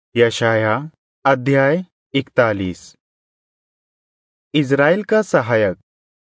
यशाया अध्याय 41। इज़राइल का सहायक।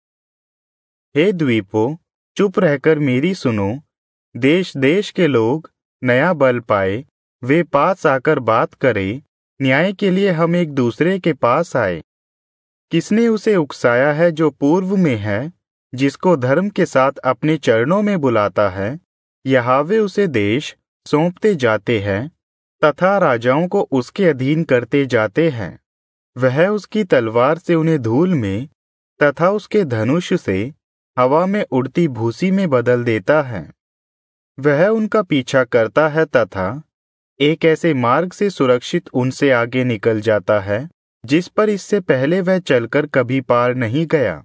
हे द्वीपों, चुप रहकर मेरी सुनो। देश देश के लोग नया बल पाए, वे पास आकर बात करें। न्याय के लिए हम एक दूसरे के पास आए। किसने उसे उकसाया है जो पूर्व में है, जिसको धर्म के साथ अपने चरणों में बुलाता है? यहोवा उसे देश सौंपते जाते हैं तथा राजाओं को उसके अधीन करते जाते हैं। वह उसकी तलवार से उन्हें धूल में तथा उसके धनुष से हवा में उड़ती भूसी में बदल देता है। वह उनका पीछा करता है तथा एक ऐसे मार्ग से सुरक्षित उनसे आगे निकल जाता है जिस पर इससे पहले वह चलकर कभी पार नहीं गया।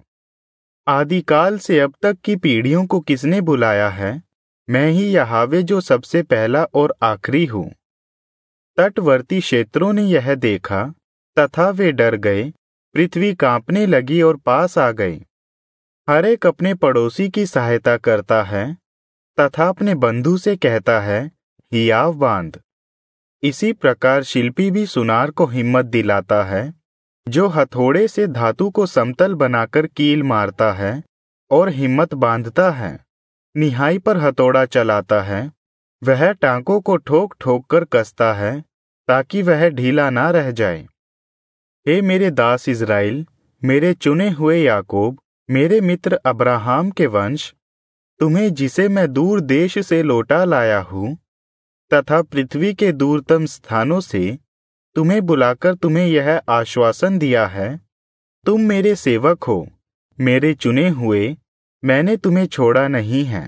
आदिकाल से अब तक की पीढ़ियों को किसने बुलाया है? मैं ही यहोवा जो सबसे पहला और आखिरी हूँ। तटवर्ती क्षेत्रों ने यह देखा तथा वे डर गए। पृथ्वी कांपने लगी और पास आ गई। हर एक अपने पड़ोसी की सहायता करता है तथा अपने बंधु से कहता है, हियाव बांध। इसी प्रकार शिल्पी भी सुनार को हिम्मत दिलाता है, जो हथौड़े से धातु को समतल बनाकर कील मारता है और हिम्मत बांधता है। निहाई पर हथौड़ा चलाता है, वह टांकों को ठोक ठोक कर कसता है ताकि वह ढीला ना रह जाए। हे मेरे दास इज़राइल, मेरे चुने हुए याकूब, मेरे मित्र अब्राहम के वंश, तुम्हें जिसे मैं दूर देश से लौटा लाया हूँ तथा पृथ्वी के दूरतम स्थानों से तुम्हें बुलाकर तुम्हें यह आश्वासन दिया है, तुम मेरे सेवक हो, मेरे चुने हुए, मैंने तुम्हें छोड़ा नहीं है।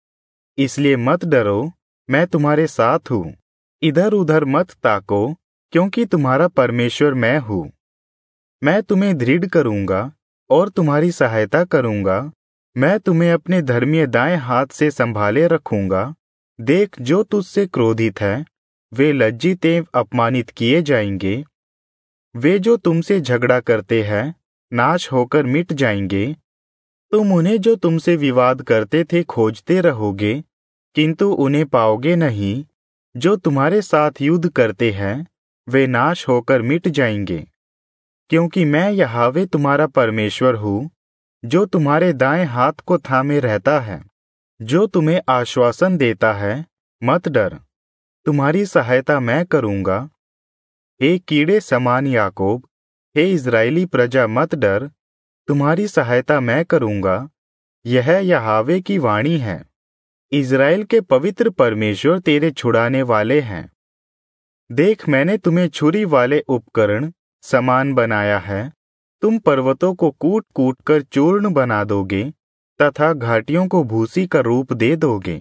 इसलिए मत डरो, मैं तुम्हारे साथ हूँ। इधर उधर मत ताको, क्योंकि तुम्हारा परमेश्वर मैं हूँ। मैं तुम्हें दृढ़ करूँगा और तुम्हारी सहायता करूँगा। मैं तुम्हें अपने धर्मीय दाएं हाथ से संभाले रखूँगा। देख, जो तुझसे क्रोधित है वे लज्जित एवं अपमानित किए जाएंगे। वे जो तुमसे झगड़ा करते हैं नाश होकर मिट जाएंगे। तुम उन्हें जो तुमसे विवाद करते थे खोजते रहोगे, किंतु उन्हें पाओगे नहीं। जो तुम्हारे साथ युद्ध करते हैं वे नाश होकर मिट जाएंगे। क्योंकि मैं यहोवा तुम्हारा परमेश्वर हूँ, जो तुम्हारे दाएं हाथ को थामे रहता है, जो तुम्हें आश्वासन देता है, मत डर, तुम्हारी सहायता मैं करूँगा। हे कीड़े समान याकूब, हे इज़राइली प्रजा, मत डर, तुम्हारी सहायता मैं करूँगा। यह यहोवा की वाणी है। इज़राइल के पवित्र परमेश्वर तेरे छुड़ाने वाले हैं। देख, मैंने तुम्हें छुरी वाले उपकरण समान बनाया है। तुम पर्वतों को कूट कूट कर चूर्ण बना दोगे तथा घाटियों को भूसी का रूप दे दोगे।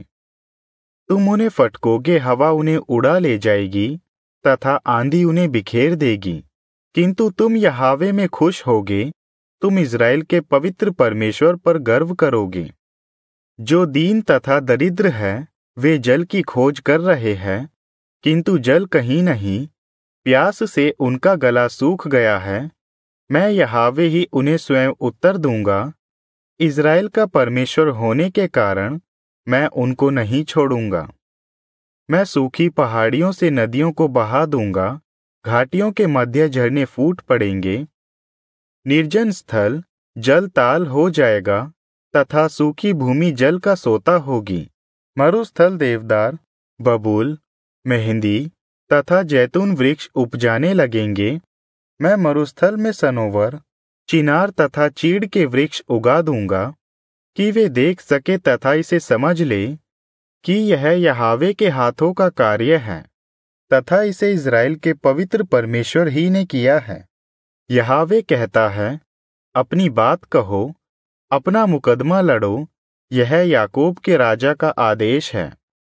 तुम उन्हें फटकोगे, हवा उन्हें उड़ा ले जाएगी तथा आंधी उन्हें बिखेर देगी। किंतु तुम यहोवा में खुश होगे, तुम इज़राइल के पवित्र परमेश्वर पर गर्व करोगे। जो दीन तथा दरिद्र है वे जल की खोज कर रहे हैं, किंतु जल कहीं नहीं। प्यास से उनका गला सूख गया है। मैं यहोवा ही उन्हें स्वयं उत्तर दूंगा। इज़राइल का परमेश्वर होने के कारण मैं उनको नहीं छोड़ूंगा। मैं सूखी पहाड़ियों से नदियों को बहा दूंगा, घाटियों के मध्य झरने फूट पड़ेंगे। निर्जन स्थल जल ताल हो जाएगा तथा सूखी भूमि जल का सोता होगी। मरुस्थल देवदार, बबूल, मेहंदी तथा जैतून वृक्ष उपजाने लगेंगे। मैं मरुस्थल में सनोवर, चिनार तथा चीड़ के वृक्ष उगा दूंगा, कि वे देख सके तथा इसे समझ ले कि यह यहोवा के हाथों का कार्य है तथा इसे इज़राइल के पवित्र परमेश्वर ही ने किया है। यहोवा कहता है, अपनी बात कहो, अपना मुकदमा लड़ो, यह याकूब के राजा का आदेश है।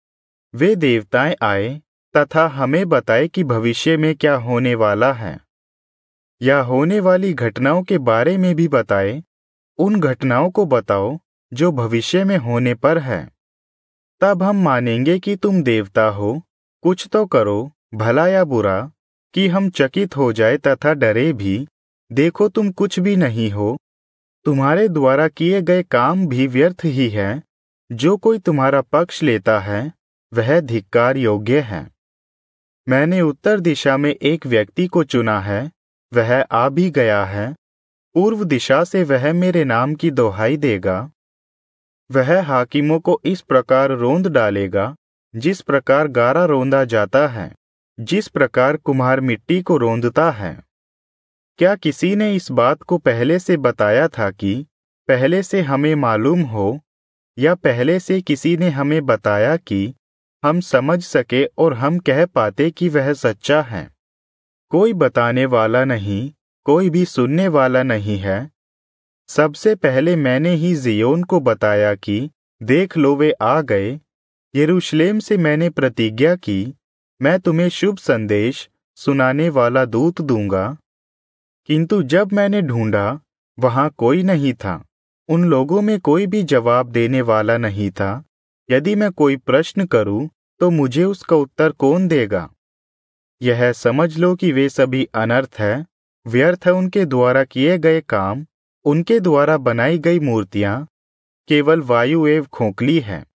वे देवताएं आए तथा हमें बताए कि भविष्य में क्या होने वाला है, या होने वाली घटनाओं के बारे में भी बताए। उन घटनाओं को बताओ जो भविष्य में होने पर है। तब हम मानेंगे कि तुम देवता हो। कुछ तो करो, भला या बुरा, कि हम चकित हो जाए तथा डरे भी। देखो, तुम कुछ भी नहीं हो। तुम्हारे द्वारा किए गए काम भी व्यर्थ ही है। जो कोई तुम्हारा पक्ष लेता है वह धिक्कार योग्य है। मैंने उत्तर दिशा में एक व्यक्ति को चुना है, वह आ भी गया है। पूर्व दिशा से वह मेरे नाम की दुहाई देगा। वह हाकिमों को इस प्रकार रोंद डालेगा जिस प्रकार गारा रोंदा जाता है, जिस प्रकार कुम्हार मिट्टी को रोंदता है। क्या किसी ने इस बात को पहले से बताया था कि पहले से हमें मालूम हो, या पहले से किसी ने हमें बताया कि हम समझ सके और हम कह पाते कि वह सच्चा है? कोई बताने वाला नहीं, कोई भी सुनने वाला नहीं है। सबसे पहले मैंने ही जियोन को बताया कि देख लो वे आ गए। यरूशलेम से मैंने प्रतिज्ञा की, मैं तुम्हें शुभ संदेश सुनाने वाला दूत दूंगा। किंतु जब मैंने ढूंढा, वहां कोई नहीं था। उन लोगों में कोई भी जवाब देने वाला नहीं था। यदि मैं कोई प्रश्न करूं, तो मुझे उसका उत्तर कौन देगा? यह समझ लो कि वे सभी अनर्थ है, व्यर्थ है उनके द्वारा किए गए काम, उनके द्वारा बनाई गई मूर्तियां केवल वायु एवं खोखली है।